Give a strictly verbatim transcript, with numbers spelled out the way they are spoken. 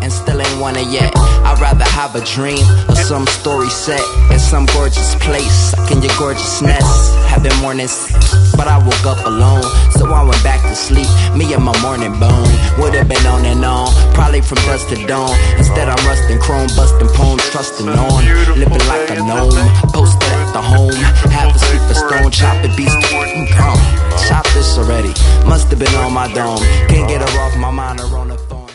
and still ain't won it yet. I'd rather have a dream of some story set in some gorgeous place, like in your gorgeousness. Having mornings, but I woke up alone, so I went back to sleep. Me and my morning bone would've been on and on, probably from dusk to dawn. Instead I'm rusting chrome, busting poems, trusting on, living like a gnome, posted at the home, half asleep a stone, chopping beats. Chop this already, must have been on my dome. Can't get her off my mind or on the phone.